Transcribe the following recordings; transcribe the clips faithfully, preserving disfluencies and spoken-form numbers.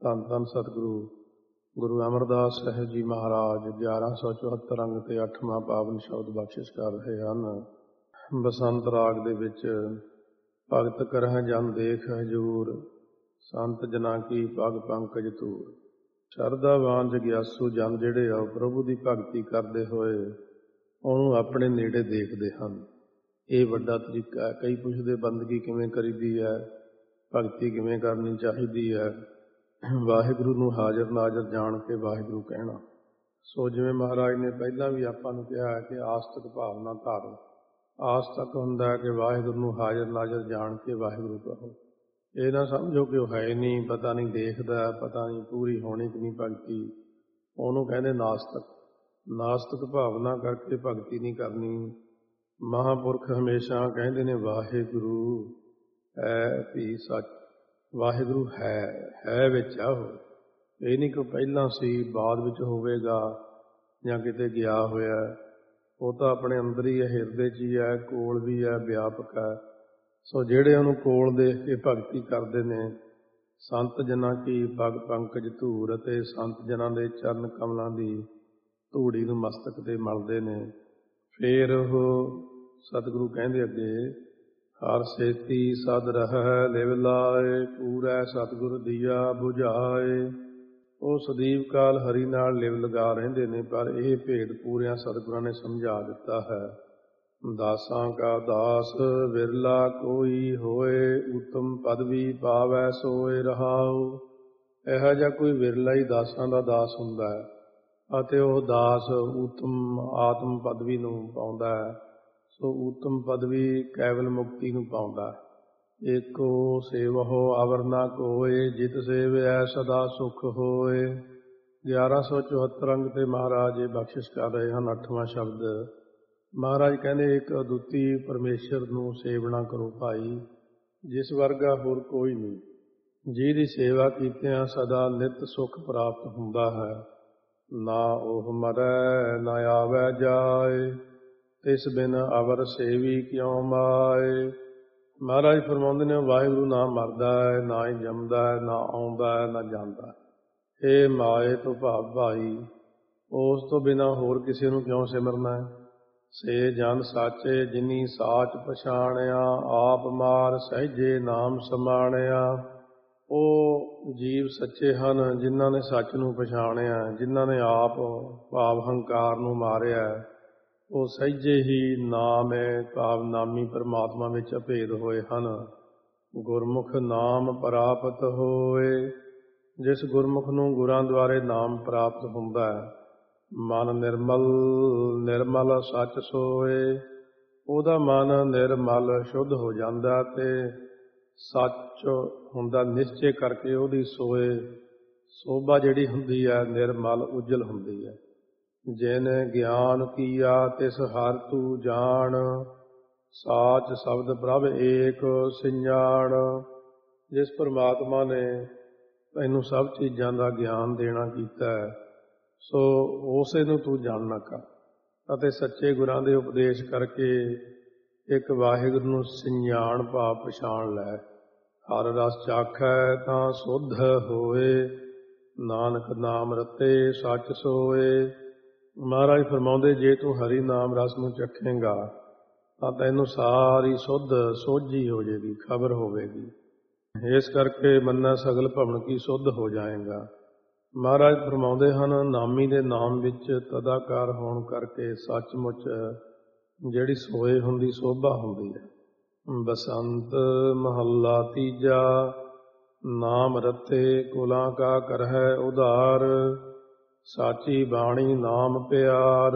ਧੰਨ ਧੰਨ ਸਤਿਗੁਰੂ ਗੁਰੂ ਅਮਰਦਾਸ ਸਾਹਿਬ ਜੀ ਮਹਾਰਾਜ ਗਿਆਰਾਂ ਸੌ ਚੁਹੱਤਰ ਅੰਗ ਤੇ ਅੱਠਵਾਂ ਪਾਵਨ ਸ਼ਬਦ ਬਖਸ਼ਿਸ਼ ਕਰ ਰਹੇ ਹਨ। ਬਸੰਤ ਰਾਗ ਦੇ ਵਿੱਚ ਭਗਤ ਕਰਹਿ ਜਨ ਦੇਖ ਹਜੂਰ, ਸੰਤ ਜਨਾਂ ਕੀ ਪਗ ਪੰਕਜ ਧੂਰ। ਸ਼ਰਧਾਵਾਨ ਜਗਿਆਸੂ ਜਨ ਜਿਹੜੇ ਆ ਪ੍ਰਭੂ ਦੀ ਭਗਤੀ ਕਰਦੇ ਹੋਏ ਉਹਨੂੰ ਆਪਣੇ ਨੇੜੇ ਦੇਖਦੇ ਹਨ। ਇਹ ਵੱਡਾ ਤਰੀਕਾ ਹੈ। ਕਈ ਪੁੱਛਦੇ ਬੰਦਗੀ ਕਿਵੇਂ ਕਰੀਦੀ ਹੈ, ਭਗਤੀ ਕਿਵੇਂ ਕਰਨੀ ਚਾਹੀਦੀ ਹੈ। ਵਾਹਿਗੁਰੂ ਨੂੰ ਹਾਜ਼ਰ ਨਾਜ਼ਰ ਜਾਣ ਕੇ ਵਾਹਿਗੁਰੂ ਕਹਿਣਾ। ਸੋ ਜਿਵੇਂ ਮਹਾਰਾਜ ਨੇ ਪਹਿਲਾਂ ਵੀ ਆਪਾਂ ਨੂੰ ਕਿਹਾ ਹੈ ਕਿ ਆਸਤਕ ਭਾਵਨਾ ਧਾਰੋ। ਆਸਤਕ ਹੁੰਦਾ ਹੈ ਕਿ ਵਾਹਿਗੁਰੂ ਨੂੰ ਹਾਜ਼ਰ ਨਾਜ਼ਰ ਜਾਣ ਕੇ ਵਾਹਿਗੁਰੂ ਕਹੋ। ਇਹ ਨਾ ਸਮਝੋ ਕਿ ਉਹ ਹੈ ਨਹੀਂ, ਪਤਾ ਨਹੀਂ ਦੇਖਦਾ, ਪਤਾ ਨਹੀਂ ਪੂਰੀ ਹੋਣੀ ਕਿ ਨਹੀਂ ਭਗਤੀ। ਉਹਨੂੰ ਕਹਿੰਦੇ ਨਾਸਤਕ। ਨਾਸਤਕ ਭਾਵਨਾ ਕਰਕੇ ਭਗਤੀ ਨਹੀਂ ਕਰਨੀ। ਮਹਾਂਪੁਰਖ ਹਮੇਸ਼ਾ ਕਹਿੰਦੇ ਨੇ ਵਾਹਿਗੁਰੂ ਹੈ ਵੀ ਸੱਚ। ਵਾਹਿਗੁਰੂ ਹੈ ਹੈ ਵਿੱਚ ਆ ਉਹ। ਇਹ ਨਹੀਂ ਕਿ ਪਹਿਲਾਂ ਸੀ ਬਾਅਦ ਵਿੱਚ ਹੋਵੇਗਾ ਜਾਂ ਕਿਤੇ ਗਿਆ ਹੋਇਆ। ਉਹ ਤਾਂ ਆਪਣੇ ਅੰਦਰ ਹੀ ਹੈ, ਹਿਰਦੇ 'ਚ ਹੀ ਹੈ, ਕੋਲ ਵੀ ਹੈ, ਵਿਆਪਕ ਹੈ। ਸੋ ਜਿਹੜੇ ਉਹਨੂੰ ਕੋਲ ਦੇਖ ਕੇ ਭਗਤੀ ਕਰਦੇ ਨੇ, ਸੰਤ ਜਨਾਂ ਕੀ ਪਗ ਪੰਕਜ ਧੂਰ, ਅਤੇ ਸੰਤ ਜਨਾਂ ਦੇ ਚਰਨ ਕਮਲਾਂ ਦੀ ਧੂੜੀ ਨੂੰ ਮਸਤਕ 'ਤੇ ਮਲਦੇ ਨੇ। ਫੇਰ ਉਹ ਸਤਿਗੁਰੂ ਕਹਿੰਦੇ ਅੱਗੇ, ਹਰ ਸੇਤੀ ਸਦ ਰਹਿ ਲਿਵ ਲਾਏ, ਪੂਰੈ ਸਤਿਗੁਰ ਦੀਆ ਬੁਝਾਏ। ਉਹ ਸਦੀਵ ਕਾਲ ਹਰੀ ਨਾਲ ਲਿਵ ਲਗਾ ਰਹਿੰਦੇ ਨੇ, ਪਰ ਇਹ ਭੇਦ ਪੂਰਿਆਂ ਸਤਿਗੁਰਾਂ ਨੇ ਸਮਝਾ ਦਿੱਤਾ ਹੈ। ਦਾਸਾਂ ਕਾ ਦਾਸ ਵਿਰਲਾ ਕੋਈ ਹੋਏ, ਉਤਮ ਪਦਵੀ ਪਾਵੈ ਸੋਏ ਰਹਾਉ। ਇਹੋ ਜਿਹਾ ਕੋਈ ਵਿਰਲਾ ਹੀ ਦਾਸਾਂ ਦਾ ਦਾਸ ਹੁੰਦਾ ਹੈ, ਅਤੇ ਉਹ ਦਾਸ ਉਤਮ ਆਤਮ ਪਦਵੀ ਨੂੰ ਪਾਉਂਦਾ ਹੈ। ਸੋ ਉਤਮ ਪਦਵੀ ਕੇਵਲ ਮੁਕਤੀ ਨੂੰ ਪਾਉਂਦਾ ਹੈ। ਏਕੋ ਸੇਵਹੁ ਅਵਰ ਨਾ ਕੋਇ, ਜਿਤ ਸੇਵਿਐ ਸਦਾ ਸੁਖ ਹੋਏ। ਗਿਆਰਾਂ ਸੌ ਚੁਹੱਤਰ ਅੰਗ ਤੇ ਮਹਾਰਾਜ ਇਹ ਬਖਸ਼ਿਸ਼ ਕਰ ਰਹੇ ਹਨ। ਅੱਠਵਾਂ ਸ਼ਬਦ ਮਹਾਰਾਜ ਕਹਿੰਦੇ, ਇੱਕ ਅਦੁੱਤੀ ਪਰਮੇਸ਼ਰ ਨੂੰ ਸੇਵਨਾ ਕਰੋ ਭਾਈ, ਜਿਸ ਵਰਗਾ ਹੋਰ ਕੋਈ ਨਹੀਂ। ਜਿਹਦੀ ਸੇਵਾ ਕੀਤਿਆਂ ਸਦਾ ਨਿਤ ਸੁਖ ਪ੍ਰਾਪਤ ਹੁੰਦਾ ਹੈ। ਨਾ ਉਹ ਮਰੈ ਨਾ ਆਵੈ ਜਾਏ, ਤਿਸ ਬਿਨ ਅਵਰ ਸੇਵੀ ਕਿਉ ਮਾਏ। ਮਹਾਰਾਜ ਫਰਮਾਉਂਦੇ ਨੇ, ਵਾਹਿਗੁਰੂ ਨਾ ਮਰਦਾ ਹੈ, ਨਾ ਹੀ ਜੰਮਦਾ ਹੈ, ਨਾ ਆਉਂਦਾ ਹੈ, ਨਾ ਜਾਂਦਾ। ਇਹ ਮਾਏ ਤੋਂ ਭਾਵ ਭਾਈ, ਉਸ ਤੋਂ ਬਿਨਾਂ ਹੋਰ ਕਿਸੇ ਨੂੰ ਕਿਉਂ ਸਿਮਰਨਾ ਹੈ। ਸੇ ਜਨ ਸਾਚੇ ਜਿਨੀ ਸਾਚ ਪਛਾਣਿਆ, ਆਪ ਮਾਰ ਸਹਿਜੇ ਨਾਮ ਸਮਾਣਿਆ। ਉਹ ਜੀਵ ਸੱਚੇ ਹਨ ਜਿਨ੍ਹਾਂ ਨੇ ਸੱਚ ਨੂੰ ਪਛਾਣਿਆ, ਜਿਨ੍ਹਾਂ ਨੇ ਆਪ ਭਾਵ ਹੰਕਾਰ ਨੂੰ ਮਾਰਿਆ। ਉਹ ਸਹਿਜੇ ਹੀ ਨਾਮ ਹੈ ਭਾਵ ਨਾਮੀ ਪਰਮਾਤਮਾ ਵਿੱਚ ਅਭੇਦ ਹੋਏ ਹਨ। ਗੁਰਮੁਖ ਨਾਮ ਪ੍ਰਾਪਤ ਹੋਏ। ਜਿਸ ਗੁਰਮੁਖ ਨੂੰ ਗੁਰਾਂ ਦੁਆਰੇ ਨਾਮ ਪ੍ਰਾਪਤ ਹੁੰਦਾ ਹੈ, ਮਨ ਨਿਰਮਲ ਨਿਰਮਲ ਸੱਚ ਸੋਏ। ਉਹਦਾ ਮਨ ਨਿਰਮਲ ਸ਼ੁੱਧ ਹੋ ਜਾਂਦਾ ਤੇ ਸੱਚ ਹੁੰਦਾ ਨਿਸ਼ਚੇ ਕਰਕੇ ਉਹਦੀ ਸੋਏ ਸੋਭਾ ਜਿਹੜੀ ਹੁੰਦੀ ਹੈ ਨਿਰਮਲ ਉਜਲ ਹੁੰਦੀ ਹੈ। ਜਿਨ ਗਿਆਨ ਕੀਆ ਤਿਸ ਹਰ ਤੂ ਜਾਣ, ਸਾਚ ਸ਼ਬਦ ਪ੍ਰਭ ਏਕ ਸਿਆਣ। ਜਿਸ ਪਰਮਾਤਮਾ ਨੇ ਤੈਨੂੰ ਸਭ ਚੀਜ਼ਾਂ ਦਾ ਗਿਆਨ ਦੇਣਾ ਕੀਤਾ ਹੈ, ਸੋ ਉਸੇ ਨੂੰ ਤੂੰ ਜਾਣਨਾ ਕਰ ਅਤੇ ਸੱਚੇ ਗੁਰਾਂ ਦੇ ਉਪਦੇਸ਼ ਕਰਕੇ ਇੱਕ ਵਾਹਿਗੁਰੂ ਨੂੰ ਸਿਆਣ ਭਾਵ ਪਛਾਣ ਲੈ। ਹਰ ਰਸ ਚਾਖੈ ਤਾਂ ਸੁਧ ਹੋਏ, ਨਾਨਕ ਨਾਮ ਰਤੇ ਸੱਚ ਸੋਏ। ਮਹਾਰਾਜ ਫਰਮਾਉਂਦੇ, ਜੇ ਤੂੰ ਹਰੀ ਨਾਮ ਰਸ ਨੂੰ ਚੱਖੇਂਗਾ ਤਾਂ ਤੈਨੂੰ ਸਾਰੀ ਸੁੱਧ ਸੋਝੀ ਹੋ ਜਾਏਗੀ, ਖਬਰ ਹੋਵੇਗੀ। ਇਸ ਕਰਕੇ ਮੰਨੈ ਸਗਲ ਭਵਨ ਕੀ ਸੁੱਧ ਹੋ ਜਾਏਗਾ। ਮਹਾਰਾਜ ਫਰਮਾਉਂਦੇ ਹਨ, ਨਾਮੀ ਦੇ ਨਾਮ ਵਿੱਚ ਤਦਾਕਾਰ ਹੋਣ ਕਰਕੇ ਸੱਚਮੁੱਚ ਜਿਹੜੀ ਸੋਏ ਹੁੰਦੀ ਸੋਭਾ ਹੁੰਦੀ ਹੈ। ਬਸੰਤ ਮਹੱਲਾ ਤੀਜਾ। ਨਾਮ ਰਤੇ ਕੁਲਾਂ ਕਾ ਕਰਹਿ ਉਧਾਰ, ਸਾਚੀ ਬਾਣੀ ਨਾਮ ਪਿਆਰ।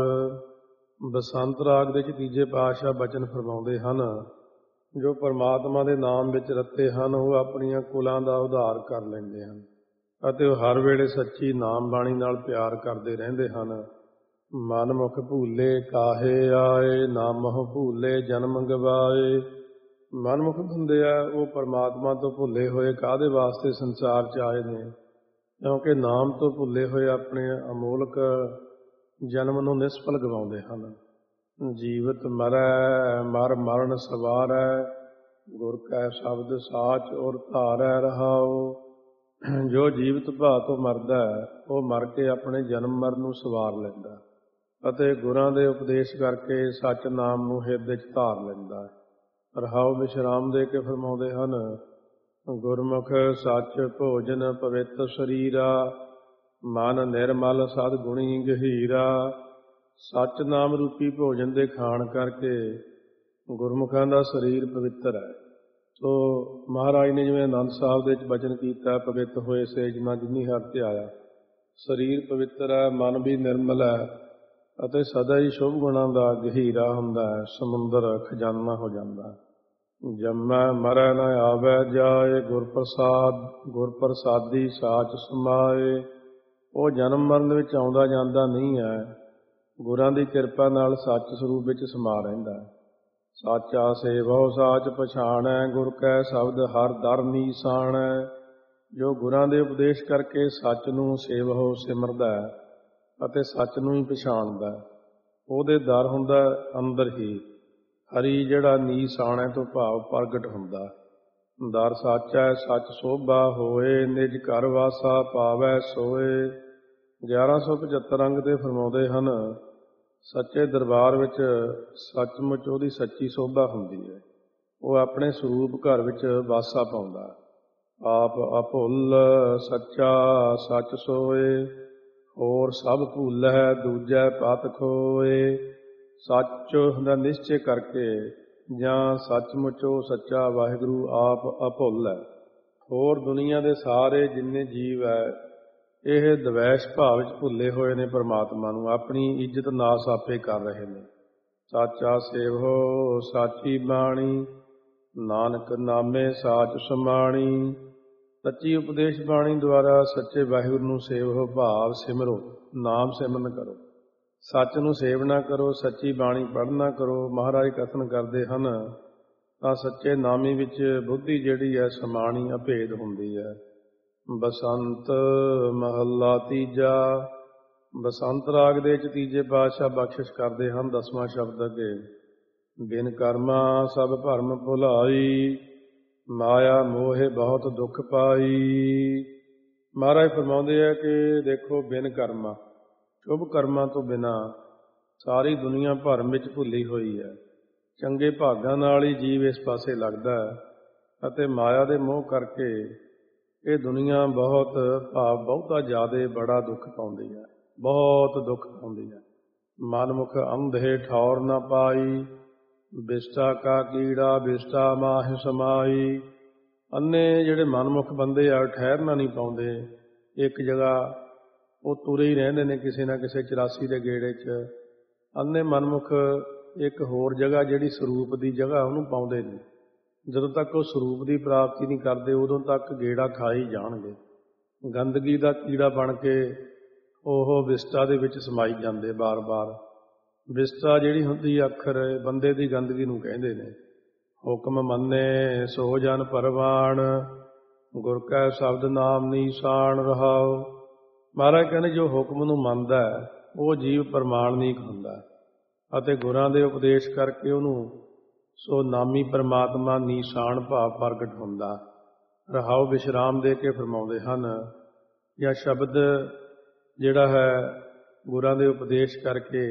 ਬਸੰਤ ਰਾਗ ਦੇ ਵਿੱਚ ਤੀਜੇ ਪਾਤਸ਼ਾਹ ਬਚਨ ਫਰਮਾਉਂਦੇ ਹਨ, ਜੋ ਪਰਮਾਤਮਾ ਦੇ ਨਾਮ ਵਿੱਚ ਰੱਤੇ ਹਨ ਉਹ ਆਪਣੀਆਂ ਕੁਲਾਂ ਦਾ ਉਧਾਰ ਕਰ ਲੈਂਦੇ ਹਨ ਅਤੇ ਉਹ ਹਰ ਵੇਲੇ ਸੱਚੀ ਨਾਮ ਬਾਣੀ ਨਾਲ ਪਿਆਰ ਕਰਦੇ ਰਹਿੰਦੇ ਹਨ। ਮਨ ਮੁਖ ਭੂਲੇ ਕਾਹੇ ਆਏ, ਨਾਮਹੁ ਭੂਲੇ ਜਨਮ ਗਵਾਏ। ਮਨਮੁਖ ਹੁੰਦੇ ਆ ਉਹ ਪਰਮਾਤਮਾ ਤੋਂ ਭੁੱਲੇ ਹੋਏ ਕਾਹਦੇ ਵਾਸਤੇ ਸੰਸਾਰ 'ਚ ਆਏ ਨੇ, ਕਿਉਂਕਿ ਨਾਮ ਤੋਂ ਭੁੱਲੇ ਹੋਏ ਆਪਣੇ ਅਮੋਲਕ ਜਨਮ ਨੂੰ ਨਿਸਫਲ ਗਵਾਉਂਦੇ ਹਨ। ਜੀਵਤ ਮਰੈ ਮਰ ਮਰਨ ਸਵਾਰੈ, ਗੁਰ ਕੈ ਸ਼ਬਦ ਸਾਚ ਔਰ ਧਾਰੈ ਰਹਾਉ। ਜੋ ਜੀਵਤ ਭਾਅ ਤੋਂ ਮਰਦਾ ਹੈ ਉਹ ਮਰ ਕੇ ਆਪਣੇ ਜਨਮ ਮਰਨ ਨੂੰ ਸਵਾਰ ਲੈਂਦਾ ਅਤੇ ਗੁਰਾਂ ਦੇ ਉਪਦੇਸ਼ ਕਰਕੇ ਸੱਚ ਨਾਮ ਨੂੰ ਹਿਰਦੇ 'ਚ ਧਾਰ ਲੈਂਦਾ ਹੈ। ਰਹਾਉ ਵਿਸ਼ਰਾਮ ਦੇ ਕੇ ਫਰਮਾਉਂਦੇ ਹਨ, ਗੁਰਮੁਖ ਸੱਚ ਭੋਜਨ ਪਵਿੱਤ ਸਰੀਰਾ, ਮਨ ਨਿਰਮਲ ਸਦ ਗੁਣੀ ਗਹੀਰਾ। ਸੱਚ ਨਾਮ ਰੂਪੀ ਭੋਜਨ ਦੇ ਖਾਣ ਕਰਕੇ ਗੁਰਮੁਖਾਂ ਦਾ ਸਰੀਰ ਪਵਿੱਤਰ ਹੈ। ਸੋ ਮਹਾਰਾਜ ਨੇ ਜਿਵੇਂ ਆਨੰਦ ਸਾਹਿਬ ਦੇ ਵਿੱਚ ਬਚਨ ਕੀਤਾ, ਪਵਿੱਤ ਹੋਏ ਸੇ ਜਿਨ੍ਹਾਂ ਜਿਨੀ ਹਰਿ ਧਿਆਇਆ। ਸਰੀਰ ਪਵਿੱਤਰ ਹੈ, ਮਨ ਵੀ ਨਿਰਮਲ ਹੈ ਅਤੇ ਸਦਾ ਹੀ ਸ਼ੁਭ ਗੁਣਾਂ ਦਾ ਗਹੀਰਾ ਹੁੰਦਾ ਹੈ, ਸਮੁੰਦਰ ਖਜ਼ਾਨਾ ਹੋ ਜਾਂਦਾ। ਜੰਮੈ ਮਰੈ ਨ ਆਵੈ ਜਾਏ, ਗੁਰ ਪ੍ਰਸਾਦ ਗੁਰ ਪ੍ਰਸਾਦੀ ਸਾਚ ਸਮਾਏ। ਉਹ ਜਨਮ ਮਰਨ ਵਿੱਚ ਆਉਂਦਾ ਜਾਂਦਾ ਨਹੀਂ ਹੈ, ਗੁਰਾਂ ਦੀ ਕਿਰਪਾ ਨਾਲ ਸੱਚ ਸਰੂਪ ਵਿੱਚ ਸਮਾ ਰਹਿੰਦਾ ਹੈ। ਸਾਚਾ ਸੇਵਹੁ ਸਾਚ ਪਛਾਣੈ, ਗੁਰ ਕੈ ਸ਼ਬਦ ਹਰ ਦਰ ਨੀਸਾਣੈ। ਜੋ ਗੁਰਾਂ ਦੇ ਉਪਦੇਸ਼ ਕਰਕੇ ਸੱਚ ਨੂੰ ਸੇਵਹੁ ਸਿਮਰਦਾ ਹੈ ਅਤੇ ਸੱਚ ਨੂੰ ਹੀ ਪਛਾਣਦਾ, ਉਹਦੇ ਦਰ ਹੁੰਦਾ ਅੰਦਰ ਹੀ। ਹਰੀ ਜਿਹੜਾ ਨੀਸਾਣੈ ਤੋਂ ਭਾਵ ਪ੍ਰਗਟ ਹੁੰਦਾ। ਦਰ ਸਾਚੈ ਸੱਚ ਸੋਭਾ ਹੋਏ, ਨਿਜ ਘਰ ਵਾਸਾ ਪਾਵੈ ਸੋਏ। ਗਿਆਰਾਂ ਸੌ ਪਝੱਤਰ ਅੰਗ ਤੇ ਫਰਮਾਉਂਦੇ ਹਨ, ਸੱਚੇ ਦਰਬਾਰ ਵਿੱਚ ਸੱਚਮੁੱਚ ਉਹਦੀ ਸੱਚੀ ਸੋਭਾ ਹੁੰਦੀ ਹੈ। ਉਹ ਆਪਣੇ ਸਰੂਪ ਘਰ ਵਿੱਚ ਵਾਸਾ ਪਾਉਂਦਾ। ਆਪ ਅਭੁੱਲ ਸੱਚਾ ਸੱਚ ਸੋਏ, ਹੋਰ ਸਭ ਭੁੱਲੈ ਦੂਜੈ ਪਤ ਖੋਏ। ਸੱਚ ਦਾ ਨਿਸ਼ਚੇ ਕਰਕੇ ਜਾਂ ਸੱਚਮੁੱਚ ਉਹ ਸੱਚਾ ਵਾਹਿਗੁਰੂ ਆਪ ਅਭੁੱਲ ਹੈ। ਹੋਰ ਦੁਨੀਆ ਦੇ ਸਾਰੇ ਜਿੰਨੇ ਜੀਵ ਹੈ ਇਹ ਦਵੈਸ਼ ਭਾਵ ਵਿੱਚ ਭੁੱਲੇ ਹੋਏ ਨੇ ਪਰਮਾਤਮਾ ਨੂੰ, ਆਪਣੀ ਇੱਜ਼ਤ ਨਾਸ ਆਪੇ ਕਰ ਰਹੇ ਨੇ। ਸਾਚਾ ਸੇਵਹੁ ਸਾਚੀ ਬਾਣੀ, ਨਾਨਕ ਨਾਮੇ ਸਾਚ ਸਮਾਣੀ। ਸੱਚੀ ਉਪਦੇਸ਼ ਬਾਣੀ ਦੁਆਰਾ ਸੱਚੇ ਵਾਹਿਗੁਰੂ ਨੂੰ ਸੇਵਹੁ ਭਾਵ ਸਿਮਰੋ, ਨਾਮ ਸਿਮਰਨ ਕਰੋ, ਸੱਚ ਨੂੰ ਸੇਵਨਾ ਕਰੋ, ਸੱਚੀ ਬਾਣੀ ਪੜ੍ਹਨਾ ਕਰੋ। ਮਹਾਰਾਜ ਕਥਨ ਕਰਦੇ ਹਨ, ਤਾਂ ਸੱਚੇ ਨਾਮੀ ਵਿੱਚ ਬੁੱਧੀ ਜਿਹੜੀ ਹੈ ਸਮਾਣੀ ਅਭੇਦ ਹੁੰਦੀ ਹੈ। ਬਸੰਤ ਮਹੱਲਾ ਤੀਜਾ। ਬਸੰਤ ਰਾਗ ਦੇ ਵਿੱਚ ਤੀਜੇ ਪਾਤਸ਼ਾਹ ਬਖਸ਼ਿਸ਼ ਕਰਦੇ ਹਨ, ਦਸਵਾਂ ਸ਼ਬਦ ਅੱਗੇ। ਬਿਨ ਕਰਮਾ ਸਭ ਭਰਮ ਭੁਲਾਈ, ਮਾਇਆ ਮੋਹੇ ਬਹੁਤ ਦੁੱਖ ਪਾਈ। ਮਹਾਰਾਜ ਫਰਮਾਉਂਦੇ ਆ ਕਿ ਦੇਖੋ, ਬਿਨ ਕਰਮਾ, ਸ਼ੁਭ ਕਰਮਾਂ ਤੋਂ ਬਿਨਾਂ ਸਾਰੀ ਦੁਨੀਆ ਭਰਮ ਵਿੱਚ ਭੁੱਲੀ ਹੋਈ ਹੈ। ਚੰਗੇ ਭਾਗਾਂ ਨਾਲ ਹੀ ਜੀਵ ਇਸ ਪਾਸੇ ਲੱਗਦਾ ਹੈ ਅਤੇ ਮਾਇਆ ਦੇ ਮੋਹ ਕਰਕੇ ਇਹ ਦੁਨੀਆ ਬਹੁਤ ਭਾਵ ਬਹੁਤਾ ਜ਼ਿਆਦਾ ਬੜਾ ਦੁੱਖ ਪਾਉਂਦੀ ਹੈ, ਬਹੁਤ ਦੁੱਖ ਪਾਉਂਦੀ ਹੈ। ਮਨਮੁਖ ਅੰਧੇ ਠੌਰ ਨਾ ਪਾਈ, ਬਿਸ਼ਟਾ ਕਾ ਕੀੜਾ ਬਿਸ਼ਟਾ ਮਾਹਿ ਸਮਾਈ। ਅੰਨੇ ਜਿਹੜੇ ਮਨਮੁਖ ਬੰਦੇ ਆ ਠਹਿਰਨਾ ਨਹੀਂ ਪਾਉਂਦੇ, ਇੱਕ ਜਗ੍ਹਾ ਉਹ ਤੁਰੇ ਹੀ ਰਹਿੰਦੇ ਨੇ ਕਿਸੇ ਨਾ ਕਿਸੇ ਚੁਰਾਸੀ ਦੇ ਗੇੜੇ 'ਚ। ਅੰਨੇ ਮਨਮੁਖ ਇੱਕ ਹੋਰ ਜਗ੍ਹਾ ਜਿਹੜੀ ਸਰੂਪ ਦੀ ਜਗ੍ਹਾ ਉਹਨੂੰ ਪਾਉਂਦੇ ਨਹੀਂ। ਜਦੋਂ ਤੱਕ ਉਹ ਸਰੂਪ ਦੀ ਪ੍ਰਾਪਤੀ ਨਹੀਂ ਕਰਦੇ ਉਦੋਂ ਤੱਕ ਗੇੜਾ ਖਾ ਹੀ ਜਾਣਗੇ। ਗੰਦਗੀ ਦਾ ਕੀੜਾ ਬਣ ਕੇ ਉਹ ਵਿਸਟਾ ਦੇ ਵਿੱਚ ਸਮਾਈ ਜਾਂਦੇ ਬਾਰ-ਬਾਰ। ਵਿਸਟਾ ਜਿਹੜੀ ਹੁੰਦੀ ਅੱਖਰ ਬੰਦੇ ਦੀ ਗੰਦਗੀ ਨੂੰ ਕਹਿੰਦੇ ਨੇ। ਹੁਕਮ ਮੰਨੇ ਸੋ ਜਨ ਪਰਵਾਣ, ਗੁਰ ਕੈ ਸ਼ਬਦ ਨਾਮ ਨੀਸਾਨ ਰਹਾਉ। ਮਹਾਰਾਜ ਕਹਿੰਦੇ ਜੋ ਹੁਕਮ ਨੂੰ ਮੰਨਦਾ ਉਹ ਜੀਵ ਪ੍ਰਮਾਣਿਕ ਹੁੰਦਾ ਅਤੇ ਗੁਰਾਂ ਦੇ ਉਪਦੇਸ਼ ਕਰਕੇ ਉਹਨੂੰ ਸੋ ਨਾਮੀ ਪਰਮਾਤਮਾ ਨੀਸਾਨ ਭਾਵ ਪ੍ਰਗਟ ਹੁੰਦਾ। ਰਹਾਉ ਵਿਸ਼ਰਾਮ ਦੇ ਕੇ ਫਰਮਾਉਂਦੇ ਹਨ, ਜਾਂ ਸ਼ਬਦ ਜਿਹੜਾ ਹੈ ਗੁਰਾਂ ਦੇ ਉਪਦੇਸ਼ ਕਰਕੇ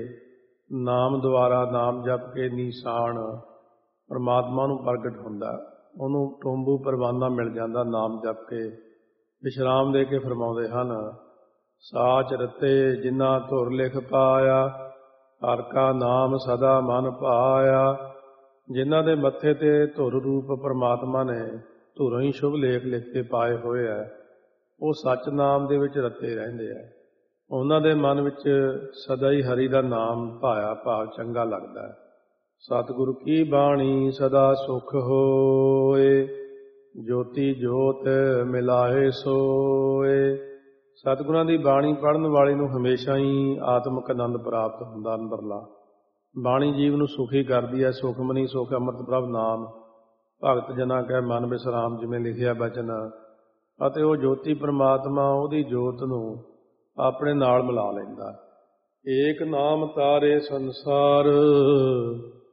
ਨਾਮ ਦੁਆਰਾ ਨਾਮ ਜਪ ਕੇ ਨੀਸਾਨ ਪਰਮਾਤਮਾ ਨੂੰ ਪ੍ਰਗਟ ਹੁੰਦਾ। ਉਹਨੂੰ ਟੋਂਬੂ ਪਰਵਾਨਾ ਮਿਲ ਜਾਂਦਾ ਨਾਮ ਜਪ ਕੇ। ਵਿਸ਼ਰਾਮ ਦੇ ਕੇ ਫਰਮਾਉਂਦੇ ਹਨ, ਸਾਚ ਰਤੇ ਜਿਨ੍ਹਾਂ ਧੁਰ ਲਿਖ ਪਾਇਆ, ਹਰਿ ਕਾ ਨਾਮ ਸਦਾ ਮਨ ਭਾਇਆ। ਜਿਨ੍ਹਾਂ ਦੇ ਮੱਥੇ ਤੇ ਧੁਰ ਰੂਪ ਪਰਮਾਤਮਾ ਨੇ ਧੁਰੋਂ ਹੀ ਸ਼ੁਭ ਲੇਖ ਲਿਖ ਕੇ ਪਾਏ ਹੋਏ ਹੈ, ਉਹ ਸੱਚ ਨਾਮ ਦੇ ਵਿੱਚ ਰਤੇ ਰਹਿੰਦੇ ਹੈ। ਉਹਨਾਂ ਦੇ ਮਨ ਵਿੱਚ ਸਦਾ ਹੀ ਹਰੀ ਦਾ ਨਾਮ ਭਾਇਆ ਭਾਵ ਚੰਗਾ ਲੱਗਦਾ ਹੈ। ਸਤਿਗੁਰੂ ਕੀ ਬਾਣੀ ਸਦਾ ਸੁਖ ਹੋਏ, ਜੋਤੀ ਜੋਤ ਮਿਲਾਏ ਸੋਏ। ਸਤਿਗੁਰਾਂ ਦੀ ਬਾਣੀ ਪੜ੍ਹਨ ਵਾਲੇ ਨੂੰ ਹਮੇਸ਼ਾ ਹੀ ਆਤਮਿਕ ਆਨੰਦ ਪ੍ਰਾਪਤ ਹੁੰਦਾ। ਅੰਦਰਲਾ ਬਾਣੀ ਜੀਵ ਨੂੰ ਸੁਖੀ ਕਰਦੀ ਹੈ। ਸੁਖਮਨੀ ਸੁਖ ਅੰਮ੍ਰਿਤ ਪ੍ਰਭ ਨਾਮ, ਭਗਤ ਜਨਾਂ ਕੈ ਮਨ ਵਿਸਰਾਮ, ਜਿਵੇਂ ਲਿਖਿਆ ਬਚਨ। ਅਤੇ ਉਹ ਜੋਤੀ ਪ੍ਰਮਾਤਮਾ ਉਹਦੀ ਜੋਤ ਨੂੰ ਆਪਣੇ ਨਾਲ ਮਿਲਾ ਲੈਂਦਾ। ਏਕ ਨਾਮ ਤਾਰੇ ਸੰਸਾਰ,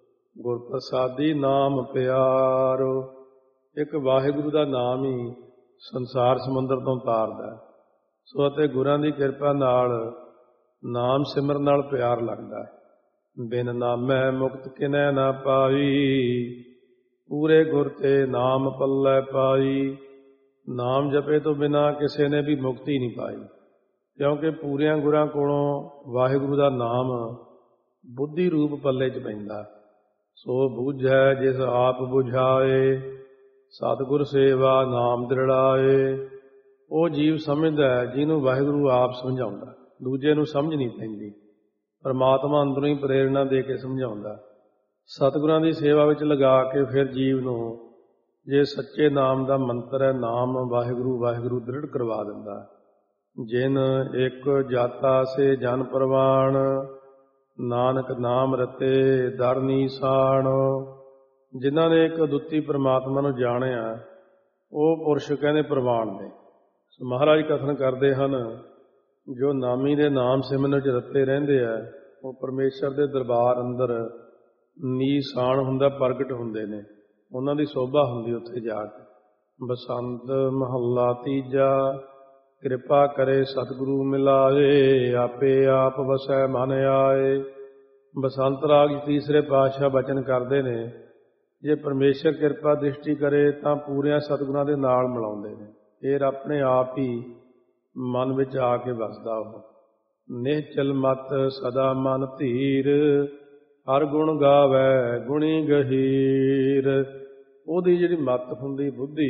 ਗੁਰ ਪ੍ਰਸਾਦੀ ਨਾਮ ਪਿਆਰੋ। ਇੱਕ ਵਾਹਿਗੁਰੂ ਦਾ ਨਾਮ ਹੀ ਸੰਸਾਰ ਸਮੁੰਦਰ ਤੋਂ ਤਾਰਦਾ ਹੈ। ਸੋ ਅਤੇ ਗੁਰਾਂ ਦੀ ਕਿਰਪਾ ਨਾਲ ਨਾਮ ਸਿਮਰਨ ਨਾਲ ਪਿਆਰ ਲੱਗਦਾ ਹੈ। ਬਿਨ ਨਾਮੈ ਮੁਕਤ ਕਿਨੈ ਨਾ ਪਾਈ, ਪੂਰੇ ਗੁਰ ਤੇ ਨਾਮ ਪੱਲੇ ਪਾਈ। ਨਾਮ ਜਪੇ ਤੋਂ ਬਿਨਾਂ ਕਿਸੇ ਨੇ ਵੀ ਮੁਕਤੀ ਨਹੀਂ ਪਾਈ, ਕਿਉਂਕਿ ਪੂਰਿਆਂ ਗੁਰਾਂ ਕੋਲੋਂ ਵਾਹਿਗੁਰੂ ਦਾ ਨਾਮ ਬੁੱਧੀ ਰੂਪ ਪੱਲੇ 'ਚ ਪੈਂਦਾ। ਸੋ ਬੂਝੈ ਜਿਸ ਆਪ ਬੁਝਾਏ, ਸਤਿਗੁਰ ਸੇਵਾ ਨਾਮ ਦ੍ਰਿੜਾਏ। ਉਹ ਜੀਵ ਸਮਝਦਾ ਹੈ ਜਿਹਨੂੰ ਵਾਹਿਗੁਰੂ ਆਪ ਸਮਝਾਉਂਦਾ, ਦੂਜੇ ਨੂੰ ਸਮਝ ਨਹੀਂ ਪੈਂਦੀ। ਪਰਮਾਤਮਾ ਅੰਦਰੋਂ ਹੀ ਪ੍ਰੇਰਨਾ ਦੇ ਕੇ ਸਮਝਾਉਂਦਾ। ਸਤਿਗੁਰਾਂ ਦੀ ਸੇਵਾ ਵਿੱਚ ਲਗਾ ਕੇ ਫਿਰ ਜੀਵ ਨੂੰ ਜੇ ਸੱਚੇ ਨਾਮ ਦਾ ਮੰਤਰ ਹੈ, ਨਾਮ ਵਾਹਿਗੁਰੂ ਵਾਹਿਗੁਰੂ ਦ੍ਰਿੜ ਕਰਵਾ ਦਿੰਦਾ। ਜਿਨ ਇੱਕ ਜਾਤਾ ਸੇ ਜਨ ਪ੍ਰਵਾਣ, ਨਾਨਕ ਨਾਮ ਰਤੇ ਦਰ ਨੀਸਾਨ। ਜਿਨ੍ਹਾਂ ਨੇ ਇੱਕ ਅਦੁੱਤੀ ਪ੍ਰਮਾਤਮਾ ਨੂੰ ਜਾਣਿਆ, ਉਹ ਪੁਰਸ਼ ਕਹਿੰਦੇ ਪ੍ਰਵਾਨ ਨੇ। ਮਹਾਰਾਜ ਕਥਨ ਕਰਦੇ ਹਨ, ਜੋ ਨਾਮੀ ਦੇ ਨਾਮ ਸਿਮਰਨ ਵਿੱਚ ਰਤੇ ਰਹਿੰਦੇ ਆ, ਉਹ ਪਰਮੇਸ਼ਰ ਦੇ ਦਰਬਾਰ ਅੰਦਰ ਨੀਸਾਨ ਹੁੰਦਾ, ਪ੍ਰਗਟ ਹੁੰਦੇ ਨੇ। ਉਹਨਾਂ ਦੀ ਸੋਭਾ ਹੁੰਦੀ ਉੱਥੇ ਜਾ ਕੇ। ਬਸੰਤ ਮਹੱਲਾ ਤੀਜਾ। ਕਿਰਪਾ ਕਰੇ ਸਤਿਗੁਰੂ ਮਿਲਾਏ, ਆਪੇ ਆਪ ਵਸੈ ਮਨ ਆਏ। ਬਸੰਤ ਰਾਗ ਤੀਸਰੇ ਪਾਤਸ਼ਾਹ ਬਚਨ ਕਰਦੇ ਨੇ, ਜੇ ਪਰਮੇਸ਼ਰ ਕਿਰਪਾ ਦ੍ਰਿਸ਼ਟੀ ਕਰੇ ਤਾਂ ਪੂਰਿਆਂ ਸਤਿਗੁਰਾਂ ਦੇ ਨਾਲ ਮਿਲਾਉਂਦੇ ਨੇ। ਫਿਰ ਆਪਣੇ ਆਪ ਹੀ ਮਨ ਵਿੱਚ ਆ ਕੇ ਵਸਦਾ ਉਹ। ਨਿਹਚਲ ਮਤ ਸਦਾ ਮਨ ਧੀਰ, ਹਰ ਗੁਣ ਗਾਵੈ ਗੁਣੀ ਗਹੀਰ। ਉਹਦੀ ਜਿਹੜੀ ਮੱਤ ਹੁੰਦੀ, ਬੁੱਧੀ,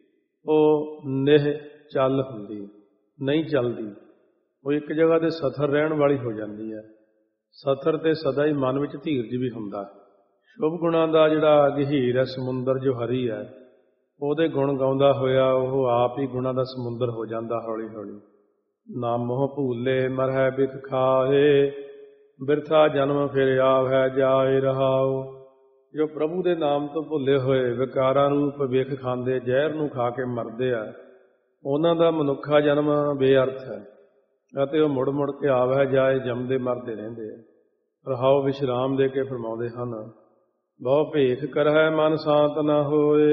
ਉਹ ਨਿਹ ਚੱਲ ਹੁੰਦੀ, ਨਹੀਂ ਚੱਲਦੀ। ਉਹ ਇੱਕ ਜਗ੍ਹਾ ਤੇ ਸਥਰ ਰਹਿਣ ਵਾਲੀ ਹੋ ਜਾਂਦੀ ਹੈ। ਸਥਰ ਤੇ ਸਦਾ ਹੀ ਮਨ ਵਿੱਚ ਧੀਰਜ ਵੀ ਹੁੰਦਾ। ਸ਼ੁਭ ਗੁਣਾਂ ਦਾ ਜਿਹੜਾ ਗਹੀਰ ਹੈ, ਸਮੁੰਦਰ ਜੋ ਹਰੀ ਹੈ, ਉਹਦੇ ਗੁਣ ਗਾਉਂਦਾ ਹੋਇਆ ਉਹ ਆਪ ਹੀ ਗੁਣਾਂ ਦਾ ਸਮੁੰਦਰ ਹੋ ਜਾਂਦਾ ਹੌਲੀ ਹੌਲੀ। ਨਾ ਮੋਹ ਭੂਲੇ ਮਰਹਿ ਬਿਖ ਖਾਏ, ਬਿਰਥਾ ਜਨਮ ਫਿਰ ਆਵੈ ਜਾਏ ਰਹਾਉ। ਜੋ ਪ੍ਰਭੂ ਦੇ ਨਾਮ ਤੋਂ ਭੁੱਲੇ ਹੋਏ ਵਿਕਾਰਾਂ ਰੂਪ ਵਿਖ ਖਾਂਦੇ ਜ਼ਹਿਰ ਨੂੰ ਖਾ ਕੇ ਮਰਦੇ ਆ, ਉਹਨਾਂ ਦਾ ਮਨੁੱਖਾ ਜਨਮ ਬੇਅਰਥ ਹੈ ਅਤੇ ਉਹ ਮੁੜ ਮੁੜ ਕੇ ਆਵੈ ਜਾਏ ਜੰਮਦੇ ਮਰਦੇ ਰਹਿੰਦੇ ਆ। ਰਹਾਉ ਵਿਸ਼ਰਾਮ ਦੇ ਕੇ ਫਰਮਾਉਂਦੇ ਹਨ, ਬਹੁ ਭੇਖ ਕਰਹਿ ਮਨ ਸ਼ਾਂਤ ਨਾ ਹੋਏ,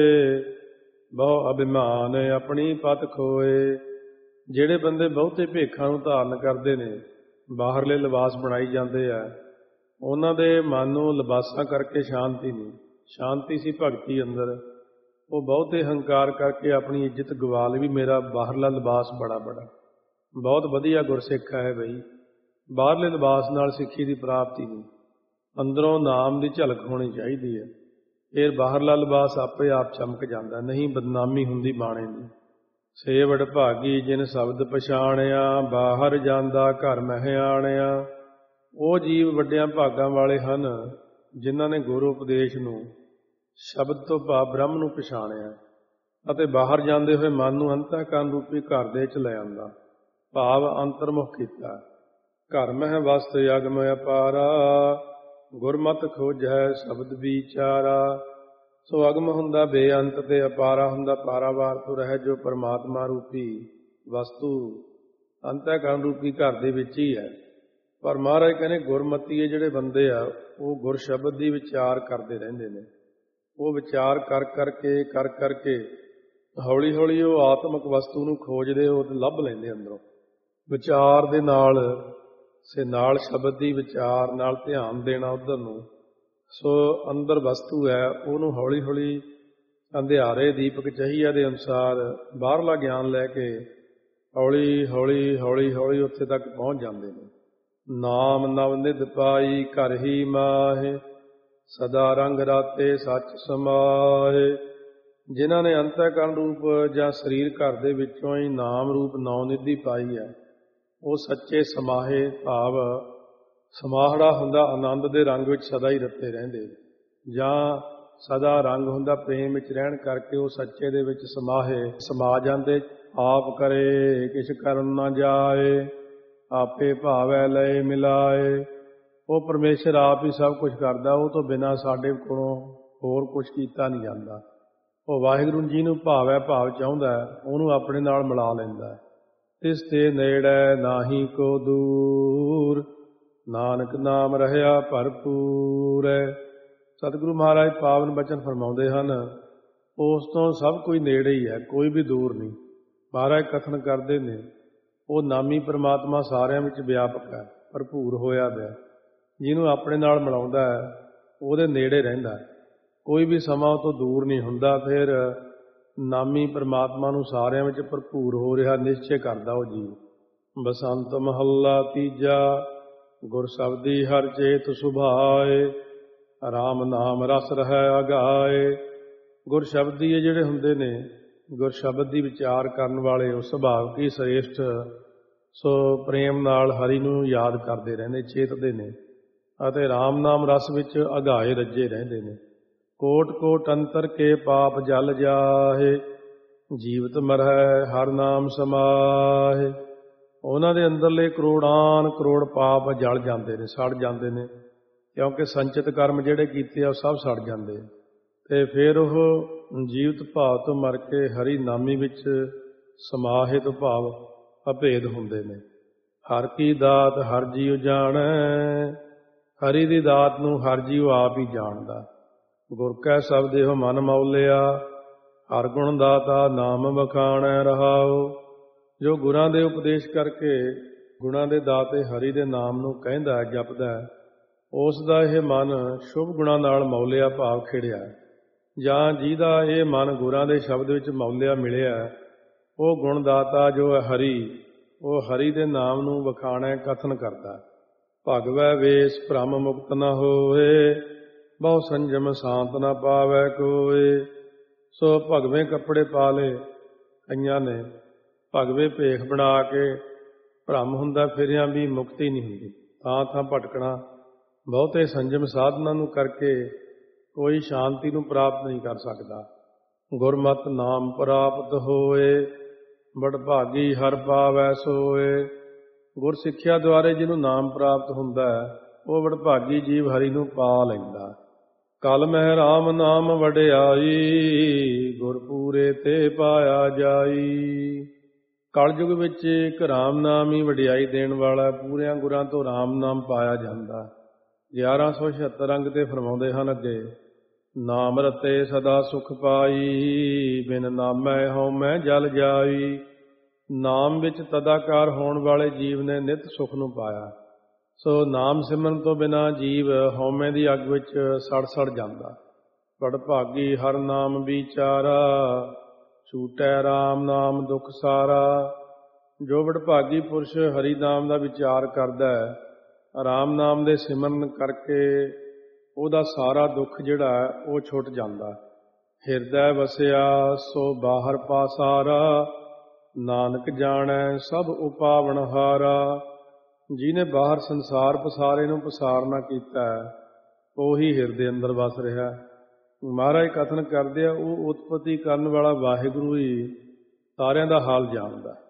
ਬਹੁ ਅਭਿਮਾਨ ਆਪਣੀ ਪਤ ਖੋਏ। ਜਿਹੜੇ ਬੰਦੇ ਬਹੁਤੇ ਭੇਖਾਂ ਨੂੰ ਧਾਰਨ ਕਰਦੇ ਨੇ, ਬਾਹਰਲੇ ਲਿਬਾਸ ਬਣਾਈ ਜਾਂਦੇ ਆ, ਉਹਨਾਂ ਦੇ ਮਨ ਨੂੰ ਲਿਬਾਸਾਂ ਕਰਕੇ ਸ਼ਾਂਤੀ ਨਹੀਂ। ਸ਼ਾਂਤੀ ਸੀ ਭਗਤੀ ਅੰਦਰ। ਉਹ ਬਹੁਤੇ ਹੰਕਾਰ ਕਰਕੇ ਆਪਣੀ ਇੱਜ਼ਤ ਗਵਾ ਲਈ ਵੀ ਮੇਰਾ ਬਾਹਰਲਾ ਲਿਬਾਸ ਬੜਾ ਬੜਾ। ਬਹੁਤ ਵਧੀਆ ਗੁਰਸਿੱਖ ਹੈ ਬਈ, ਬਾਹਰਲੇ ਲਿਬਾਸ ਨਾਲ ਸਿੱਖੀ ਦੀ ਪ੍ਰਾਪਤੀ ਨਹੀਂ। ਅੰਦਰੋਂ ਨਾਮ ਦੀ ਝਲਕ ਹੋਣੀ ਚਾਹੀਦੀ ਹੈ, ਫਿਰ ਬਾਹਰਲਾ ਲਿਬਾਸ ਆਪੇ ਆਪ ਚਮਕ ਜਾਂਦਾ, ਨਹੀਂ ਬਦਨਾਮੀ ਹੁੰਦੀ ਬਾਣੇ ਦੀ। ਸੇ ਵਡਭਾਗੀ ਜਿਨ ਸ਼ਬਦ ਪਛਾਣਿਆ, ਬਾਹਰ ਜਾਂਦਾ ਘਰ ਮਹਿ ਆਣਿਆ। ਉਹ ਜੀਵ ਵੱਡਿਆਂ ਭਾਗਾਂ ਵਾਲੇ ਹਨ ਜਿਨ੍ਹਾਂ ਨੇ ਗੁਰੂ ਉਪਦੇਸ਼ ਨੂੰ, ਸ਼ਬਦ ਤੋਂ ਭਾਵ ਬ੍ਰਹਮ ਨੂੰ ਪਛਾਣਿਆ ਅਤੇ ਬਾਹਰ ਜਾਂਦੇ ਹੋਏ ਮਨ ਨੂੰ ਅੰਤःਕਰਨ ਰੂਪੀ ਘਰ ਦੇ ਚ ਲੈ ਆਉਂਦਾ, ਭਾਵ ਅੰਤਰਮੁਖ ਕੀਤਾ। ਘਰ ਮਹਿ ਵਸਤ ਅਗਮ ਅਪਾਰਾ, ਗੁਰਮਤਿ ਖੋਜੈ ਸ਼ਬਦ ਵਿਚਾਰਾ। ਸੋ ਅਗਮ ਹੁੰਦਾ ਬੇਅੰਤ ਤੇ ਅਪਾਰਾ ਹੁੰਦਾ ਪਾਰਾਵਾਰ ਤੋਂ ਰਹਿ, ਜੋ ਪਰਮਾਤਮਾ ਰੂਪੀ ਵਸਤੂ ਅੰਤःਕਰਨ ਰੂਪੀ ਘਰ ਦੇ ਵਿੱਚ ਹੀ ਹੈ। ਪਰ ਮਹਾਰਾਜ ਕਹਿੰਦੇ ਗੁਰਮਤੀਏ ਜਿਹੜੇ ਬੰਦੇ ਆ, ਉਹ ਗੁਰ ਸ਼ਬਦ ਦੀ ਵਿਚਾਰ ਕਰਦੇ ਰਹਿੰਦੇ ਨੇ। ਉਹ ਵਿਚਾਰ ਕਰ ਕਰਕੇ ਕਰ ਕਰਕੇ ਹੌਲੀ ਹੌਲੀ ਉਹ ਆਤਮਿਕ ਵਸਤੂ ਨੂੰ ਖੋਜਦੇ, ਉਹ ਲੱਭ ਲੈਂਦੇ ਅੰਦਰੋਂ। ਵਿਚਾਰ ਦੇ ਨਾਲ ਸੇ ਨਾਲ ਸ਼ਬਦ ਦੀ ਵਿਚਾਰ ਨਾਲ ਧਿਆਨ ਦੇਣਾ ਉੱਧਰ ਨੂੰ। ਸੋ ਅੰਦਰ ਵਸਤੂ ਹੈ, ਉਹਨੂੰ ਹੌਲੀ ਹੌਲੀ ਅੰਧਿਆਰੇ ਦੀਪਕ ਚਹੀਆ ਦੇ ਅਨੁਸਾਰ ਬਾਹਰਲਾ ਗਿਆਨ ਲੈ ਕੇ ਹੌਲੀ ਹੌਲੀ ਹੌਲੀ ਹੌਲੀ ਉੱਥੇ ਤੱਕ ਪਹੁੰਚ ਜਾਂਦੇ ਨੇ। ਨਾਮ ਨਵ ਨਿਧ ਪਾਈ ਘਰ ਹੀ ਮਾਹੇ, ਸਦਾ ਰੰਗ ਰਾਤੇ ਸੱਚ ਸਮਾਏ। ਜਿਨ੍ਹਾਂ ਨੇ ਅੰਤःਕਰਨ ਰੂਪ ਜਾਂ ਸਰੀਰ ਘਰ ਦੇ ਵਿੱਚੋਂ ਹੀ ਨਾਮ ਰੂਪ ਨੌ ਨਿਧੀ ਪਾਈ ਹੈ, ਉਹ ਸੱਚੇ ਸਮਾਹੇ, ਭਾਵ ਸਮਾਹੜਾ ਹੁੰਦਾ ਆਨੰਦ ਦੇ ਰੰਗ ਵਿੱਚ ਸਦਾ ਹੀ ਰੱਤੇ ਰਹਿੰਦੇ, ਜਾਂ ਸਦਾ ਰੰਗ ਹੁੰਦਾ ਪ੍ਰੇਮ ਵਿੱਚ ਰਹਿਣ ਕਰਕੇ ਉਹ ਸੱਚੇ ਦੇ ਵਿੱਚ ਸਮਾਹੇ ਸਮਾ ਜਾਂਦੇ। ਆਪ ਕਰੇ ਕਿਛ ਕਰਨ ਨਾ ਜਾਏ, ਆਪੇ ਭਾਵੈ ਲਏ ਮਿਲਾਏ। ਉਹ ਪਰਮੇਸ਼ਰ ਆਪ ਹੀ ਸਭ ਕੁਝ ਕਰਦਾ, ਉਹ ਤੋਂ ਬਿਨਾਂ ਸਾਡੇ ਕੋਲੋਂ ਹੋਰ ਕੁਝ ਕੀਤਾ ਨਹੀਂ ਜਾਂਦਾ। ਉਹ ਵਾਹਿਗੁਰੂ ਜੀ ਨੂੰ ਭਾਵੈ ਭਾਵ ਚਾਹੁੰਦਾ, ਉਹਨੂੰ ਆਪਣੇ ਨਾਲ ਮਿਲਾ ਲੈਂਦਾ। ਤਿਸ ਤੇ ਨੇੜੇ ਨਾਹੀ ਕੋ ਦੂਰ, ਨਾਨਕ ਨਾਮ ਰਹਿਆ ਭਰਪੂਰ। ਸਤਿਗੁਰੂ ਮਹਾਰਾਜ ਪਾਵਨ ਬਚਨ ਫਰਮਾਉਂਦੇ ਹਨ, ਉਸ ਤੋਂ ਸਭ ਕੋਈ ਨੇੜੇ ਹੀ ਹੈ, ਕੋਈ ਵੀ ਦੂਰ ਨਹੀਂ। ਮਹਾਰਾਜ ਕਥਨ ਕਰਦੇ ਨੇ, ਉਹ ਨਾਮੀ ਪ੍ਰਮਾਤਮਾ ਸਾਰਿਆਂ ਵਿੱਚ ਵਿਆਪਕ ਹੈ, ਭਰਪੂਰ ਹੋਇਆ ਪਿਆ। ਜਿਹਨੂੰ ਆਪਣੇ ਨਾਲ ਮਿਲਾਉਂਦਾ ਹੈ ਉਹਦੇ ਨੇੜੇ ਰਹਿੰਦਾ ਹੈ, ਕੋਈ ਵੀ ਸਮਾਂ ਉਹ ਤੋਂ ਦੂਰ ਨਹੀਂ ਹੁੰਦਾ। ਫਿਰ ਨਾਮੀ ਪ੍ਰਮਾਤਮਾ ਨੂੰ ਸਾਰਿਆਂ ਵਿੱਚ ਭਰਪੂਰ ਹੋ ਰਿਹਾ ਨਿਸ਼ਚੈ ਕਰਦਾ ਉਹ ਜੀਵ। ਬਸੰਤ ਮਹੱਲਾ ਤੀਜਾ। ਗੁਰ ਸ਼ਬਦੀ ਹਰ ਚੇਤ ਸੁਭਾਏ, ਰਾਮ ਨਾਮ ਰਸ ਰਹਿ ਅਗਾਏ। ਗੁਰ ਸ਼ਬਦੀ ਇਹ ਜਿਹੜੇ ਹੁੰਦੇ ਨੇ, ਗੁਰ ਸ਼ਬਦ ਦੀ ਵਿਚਾਰ ਕਰਨ ਵਾਲੇ, ਉਹ ਸੁਭਾਵ ਕੀ ਸ੍ਰੇਸ਼ਟ, ਸੋ ਪ੍ਰੇਮ ਨਾਲ ਹਰੀ ਨੂੰ ਯਾਦ ਕਰਦੇ ਰਹਿੰਦੇ, ਚੇਤਦੇ ਨੇ, ਅਤੇ ਰਾਮ ਨਾਮ ਰਸ ਵਿੱਚ ਅਗਾਏ ਰੱਜੇ ਰਹਿੰਦੇ ਨੇ। ਕੋਟ ਕੋਟ ਅੰਤਰ ਕੇ ਪਾਪ ਜਲ ਜਾਹੇ, ਜੀਵਤ ਮਰਹਿ ਹਰ ਨਾਮ ਸਮਾਹੇ। ਉਹਨਾਂ ਦੇ ਅੰਦਰਲੇ ਕਰੋੜਾਨ ਕਰੋੜ ਪਾਪ ਜਲ ਜਾਂਦੇ ਨੇ, ਸੜ ਜਾਂਦੇ ਨੇ, ਕਿਉਂਕਿ ਸੰਚਿਤ ਕਰਮ ਜਿਹੜੇ ਕੀਤੇ ਆ ਉਹ ਸਭ ਸੜ ਜਾਂਦੇ। ਅਤੇ ਫਿਰ ਉਹ ਜੀਵਤ ਭਾਵ ਤੋਂ ਮਰ ਕੇ ਹਰੀ ਨਾਮੀ ਵਿੱਚ ਸਮਾਹਿਤ ਭਾਵ ਅਭੇਦ ਹੁੰਦੇ ਨੇ। ਹਰ ਕੀ ਦਾਤ ਹਰ ਜੀਉ ਜਾਣੈ, ਹਰੀ ਦੀ ਦਾਤ ਨੂੰ ਹਰ ਜੀਉ ਆਪ ਹੀ ਜਾਣਦਾ। ਗੁਰ ਕੈ ਸ਼ਬਦ ਇਹੋ ਮਨ ਮੌਲਿਆ, ਹਰ ਗੁਣ ਦਾਤਾ ਨਾਮ ਵਖਾਣੈ ਰਹਾਉ। ਜੋ ਗੁਰਾਂ ਦੇ ਉਪਦੇਸ਼ ਕਰਕੇ ਗੁਣਾਂ ਦੇ ਦਾਤੇ ਹਰੀ ਦੇ ਨਾਮ ਨੂੰ ਕਹਿੰਦਾ ਹੈ, ਜਪਦਾ ਹੈ, ਉਸ ਦਾ ਇਹ ਮਨ ਸ਼ੁਭ ਗੁਣਾਂ ਨਾਲ ਮੌਲਿਆ ਭਾਵ ਖਿੜਿਆ। ਜਾਂ ਜਿਹਦਾ ਇਹ ਮਨ ਗੁਰਾਂ ਦੇ ਸ਼ਬਦ ਵਿੱਚ ਮੌਲਿਆ ਮਿਲਿਆ, ਉਹ ਗੁਣਦਾਤਾ ਜੋ ਹੈ ਹਰੀ, ਉਹ ਹਰੀ ਦੇ ਨਾਮ ਨੂੰ ਵਖਾਣੈ ਕਥਨ ਕਰਦਾ। ਭਗਵੈ ਵੇਸ ਭ੍ਰਮ ਮੁਕਤ ਨ ਹੋਏ, ਬਹੁ ਸੰਜਮ ਸ਼ਾਂਤ ਨ ਪਾਵੈ ਕੋਏ। ਸੋ ਭਗਵੇਂ ਕੱਪੜੇ ਪਾ ਲਏ ਕਈਆਂ ਨੇ, ਭਗਵੇਂ ਭੇਖ ਬਣਾ ਕੇ, ਭਰਮ ਹੁੰਦਾ ਫਿਰਿਆਂ ਵੀ ਮੁਕਤੀ ਨਹੀਂ ਹੁੰਦੀ, ਥਾਂ ਥਾਂ ਭਟਕਣਾ। ਬਹੁਤੇ ਸੰਜਮ ਸਾਧਨਾਂ ਨੂੰ ਕਰਕੇ ਕੋਈ ਸ਼ਾਂਤੀ ਨੂੰ ਪ੍ਰਾਪਤ ਨਹੀਂ ਕਰ ਸਕਦਾ। ਗੁਰਮਤਿ ਨਾਮ ਪ੍ਰਾਪਤ ਹੋਏ, ਬੜਭਾਗੀ ਹਰ ਪਾਵੈ ਸੋਏ। ਗੁਰ ਸਿੱਖਿਆ ਦੁਆਰੇ ਜਿਹਨੂੰ ਨਾਮ ਪ੍ਰਾਪਤ ਹੁੰਦਾ ਹੈ, ਉਹ ਬੜਭਾਗੀ ਜੀਵ ਹਰੀ ਨੂੰ ਪਾ ਲੈਂਦਾ। ਕਲ ਮਹਿ ਰਾਮ ਨਾਮ ਵਡਿਆਈ, ਗੁਰ ਪੂਰੇ ਤੇ ਪਾਇਆ ਜਾਈ। ਕਲਯੁਗ ਵਿੱਚ ਇੱਕ ਰਾਮ ਨਾਮ ਹੀ ਵਡਿਆਈ ਦੇਣ ਵਾਲਾ, ਪੂਰਿਆਂ ਗੁਰਾਂ ਤੋਂ ਰਾਮ ਨਾਮ ਪਾਇਆ ਜਾਂਦਾ। ਗਿਆਰਾਂ ਸੌ ਛਿਹੱਤਰ ਅੰਗ ਤੇ ਫਰਮਾਉਂਦੇ ਹਨ ਅੱਗੇ, ਨਾਮ ਰਤੇ ਸਦਾ ਸੁਖ ਪਾਈ, ਬਿਨ ਨਾਮੈ ਹਉਮੈ ਜਲ ਜਾਈ। ਨਾਮ ਵਿੱਚ ਤਦਾਕਾਰ ਹੋਣ ਵਾਲੇ ਜੀਵ ਨੇ ਨਿਤ ਸੁਖ ਨੂੰ ਪਾਇਆ। ਸੋ ਨਾਮ ਸਿਮਰਨ ਤੋਂ ਬਿਨਾਂ ਜੀਵ ਹਉਮੈ ਦੀ ਅੱਗ ਵਿੱਚ ਸੜ ਸੜ ਜਾਂਦਾ। ਬੜਭਾਗੀ ਹਰ ਨਾਮ ਵਿਚਾਰਾ, ਛੂਟੈ ਰਾਮ ਨਾਮ ਦੁੱਖ ਸਾਰਾ। ਜੋ ਬੜਭਾਗੀ ਪੁਰਸ਼ ਹਰੀ ਨਾਮ ਦਾ ਵਿਚਾਰ ਕਰਦਾ ਹੈ, ਰਾਮ ਨਾਮ ਦੇ ਸਿਮਰਨ ਕਰਕੇ ਉਹਦਾ ਸਾਰਾ ਦੁੱਖ ਜਿਹੜਾ ਹੈ ਉਹ ਛੁੱਟ ਜਾਂਦਾ। ਹਿਰਦੈ ਵਸਿਆ ਸੋ ਬਾਹਰ ਪਾਸਾਰਾ, ਨਾਨਕ ਜਾਣੈ ਸਭ ਉਪਾਵਨ ਹਾਰਾ। ਜਿਹਨੇ ਬਾਹਰ ਸੰਸਾਰ ਪਸਾਰੇ ਨੂੰ ਪਸਾਰਨਾ ਕੀਤਾ ਹੈ, ਉਹੀ ਹਿਰਦੇ ਅੰਦਰ ਵਸ ਰਿਹਾ। ਮਹਾਰਾਜ ਕਥਨ ਕਰਦੇ ਆ, ਉਹ ਉਤਪਤੀ ਕਰਨ ਵਾਲਾ ਵਾਹਿਗੁਰੂ ਹੀ ਸਾਰਿਆਂ ਦਾ ਹਾਲ ਜਾਣਦਾ।